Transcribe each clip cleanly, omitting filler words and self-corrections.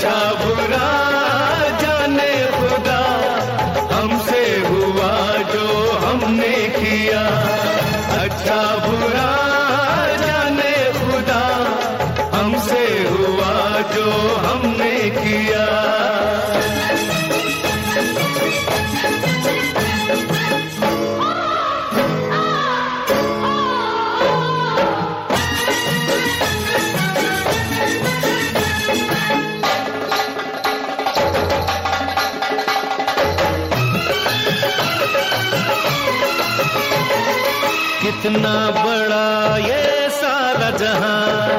अच्छा बुरा जाने खुदा, हमसे हुआ जो हमने किया। अच्छा बुरा जाने खुदा, हमसे हुआ जो हमने किया। कितना बड़ा ये सारा जहां,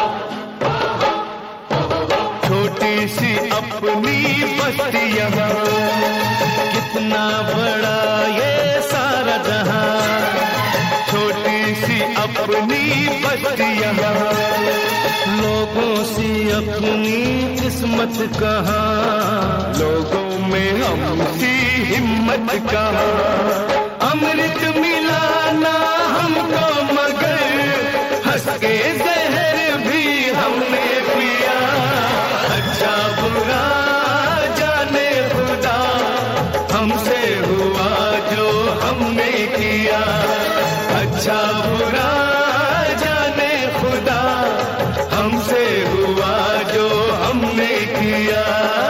छोटी सी अपनी बस्ती यहाँ। कितना बड़ा ये सारा जहां, छोटी सी अपनी बस्ती यहाँ। लोगों सी अपनी किस्मत कहाँ, लोगों में हमसी हिम्मत कहाँ। अमृत मिला ना हमको मगर हंस के जहर भी हमने पिया। अच्छा बुरा जाने खुदा, हमसे हुआ जो हमने किया। अच्छा बुरा जाने खुदा, हमसे हुआ जो हमने किया।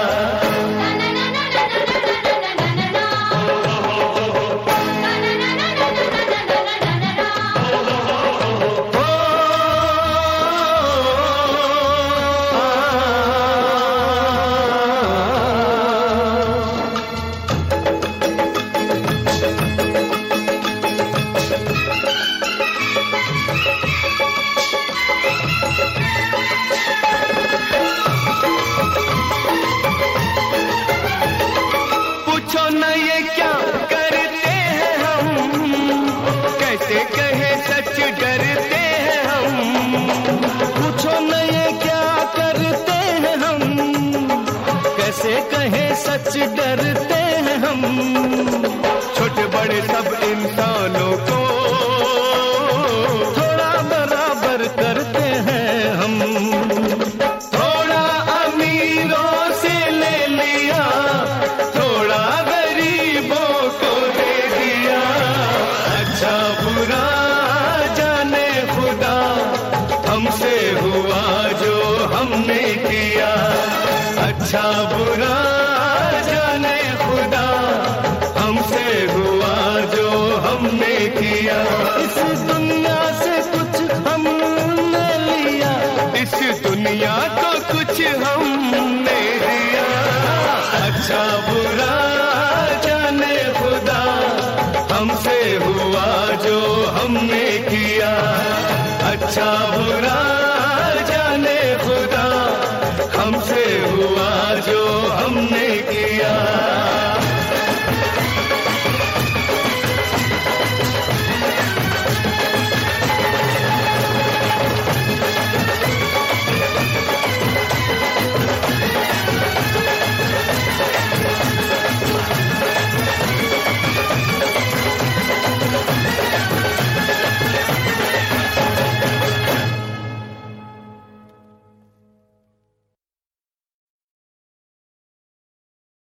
कहे सच डरते हैं हम, पूछो न ये क्या करते हैं हम। कैसे कहे सच डरते हैं हम, छोटे बड़े सब इंसानों को थोड़ा बराबर करते हैं हम। थोड़ा अमीरों से ले लिया, थोड़ा गरीबों को दे दिया। अच्छा बुरा जाने खुदा, हमसे हुआ जो हमने किया। अच्छा बुरा जाने खुदा, हमसे हुआ जो हमने किया। इस दुनिया से कुछ हमने लिया, इस दुनिया को कुछ हमने दिया। अच्छा बुरा जाने खुदा, हमसे हुआ जो हमने किया। अच्छा बुरा जाने खुदा, हमसे हुआ जो